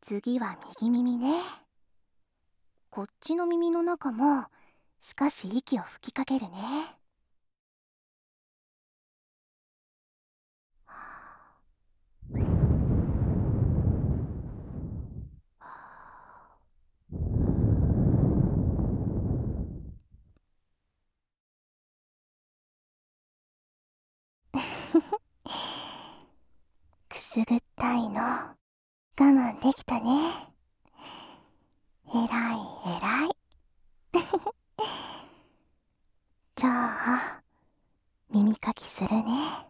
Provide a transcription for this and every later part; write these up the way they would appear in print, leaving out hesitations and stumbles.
次は右耳ね。こっちの耳の中も少し息を吹きかけるね。くすぐったいの我慢できたね。えらいえらい。じゃあ耳かきするね。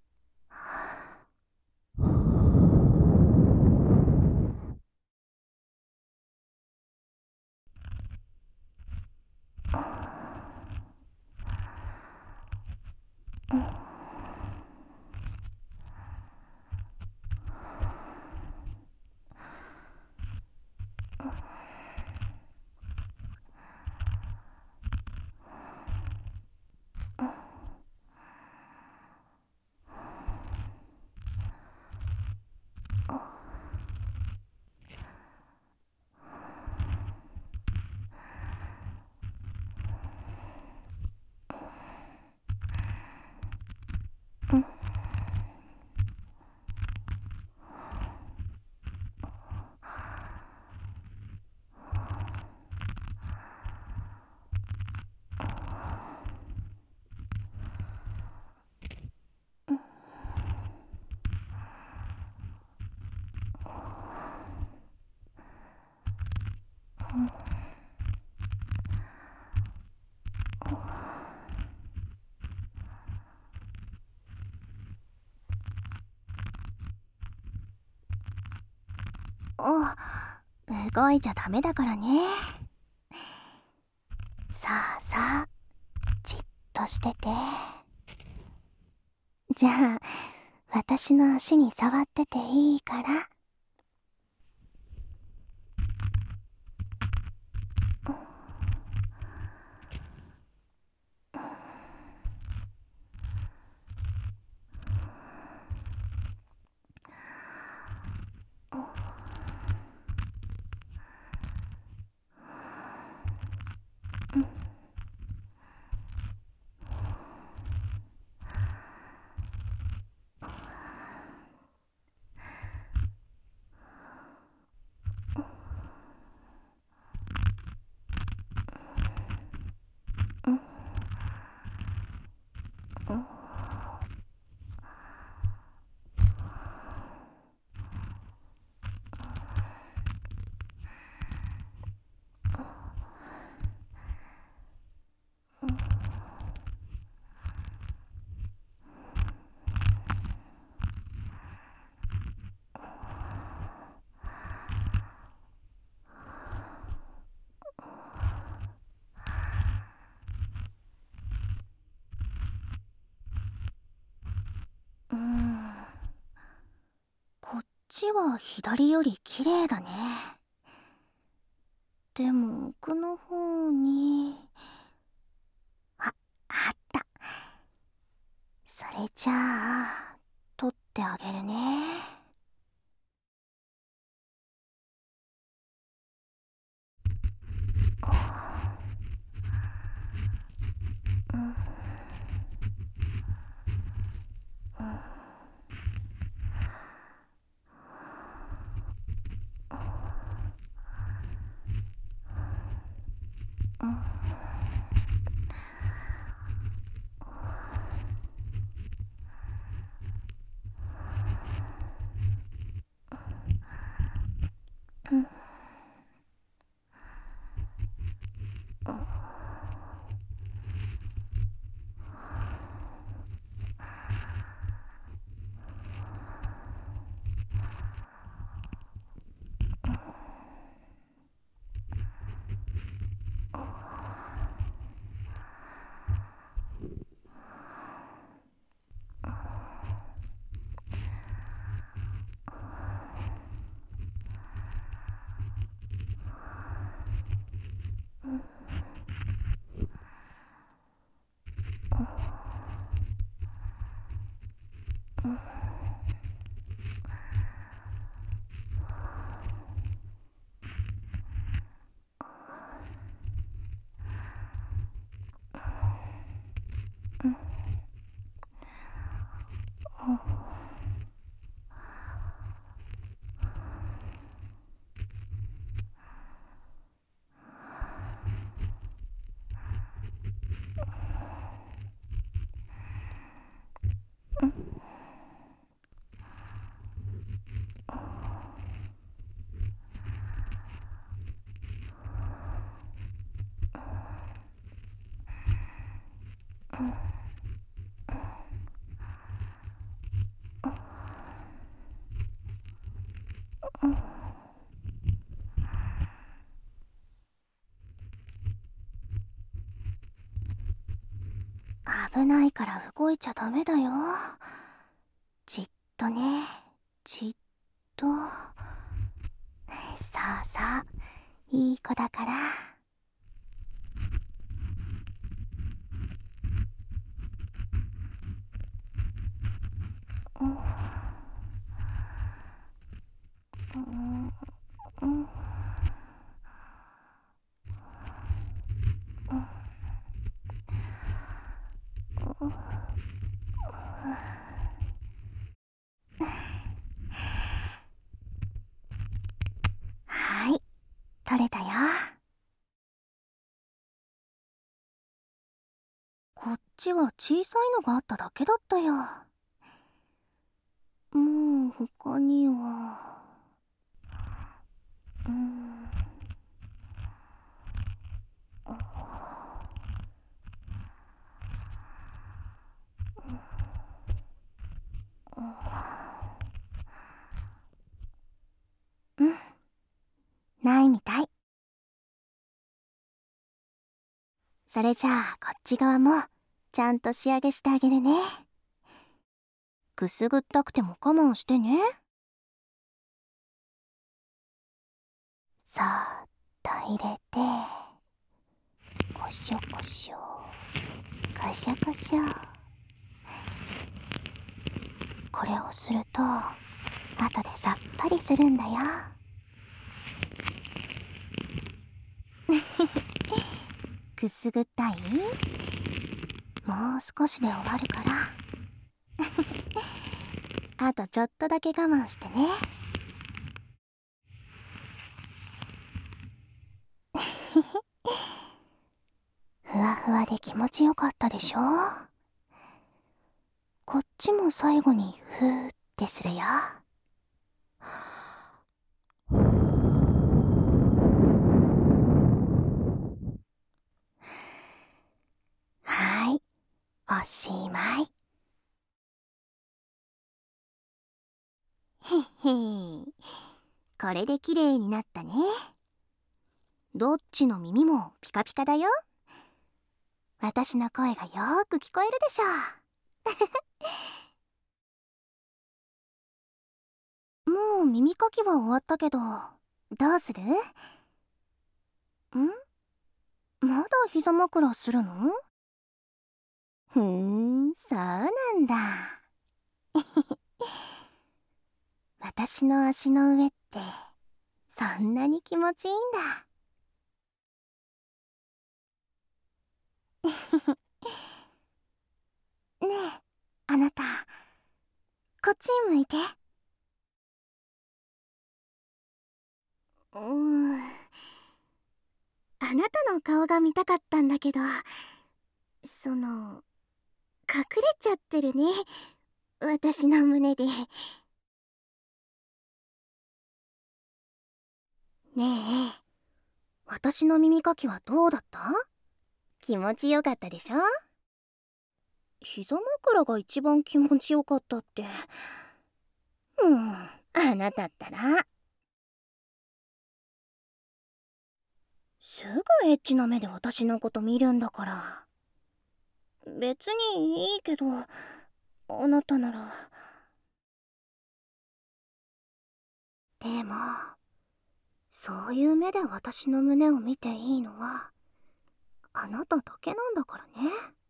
動いちゃダメだからね。さあさあ、じっとしてて。じゃあ私の足に触ってていいから。こっちは左より綺麗だね。でも奥の方に、あった。それじゃあ取ってあげるね。 危ないから動いちゃダメだよ。じっとね、じっと。さあさあ、いい子だから。はい、取れたよ。こっちは小さいのがあっただけだったよ。もう他には。ないみたい。それじゃあこっち側もちゃんと仕上げしてあげるね。くすぐったくても我慢してね。そーっと入れて、こしょこしょ、こしょこしょ。これをすると後でさっぱりするんだよ。くすぐったい？もう少しで終わるからあとちょっとだけ我慢してね。ふわふわで気持ちよかったでしょ。こっちも最後にふーってするよ。はい、おしまい。へっへー、これで綺麗になったね。どっちの耳もピカピカだよ。私の声がよーく聞こえるでしょ。もう耳かきは終わったけど、どうする？まだ膝枕するの？そうなんだ。私の足の上ってそんなに気持ちいいんだ。ねえ、あなた、こっち向いて。あなたの顔が見たかったんだけど、隠れちゃってるね、私の胸で。ねえ、私の耳かきはどうだった？気持ちよかったでしょ？膝枕が一番気持ちよかったって。あなたったら。すぐエッチな目で私のこと見るんだから。別にいいけど、あなたなら。でも、そういう目で私の胸を見ていいのは、あなただけなんだからね。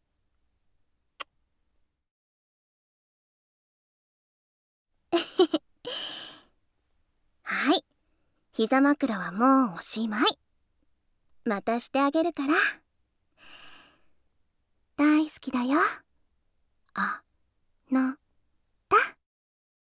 はい、膝枕はもうおしまい。またしてあげるから。大好きだよ。あな